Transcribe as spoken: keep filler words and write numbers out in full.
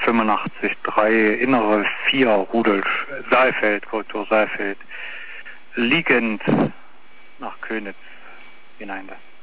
fünfundachtzig drei Innere vier Rudolf Saalfeld, Kultur Saalfeld, liegend nach Königs hinein.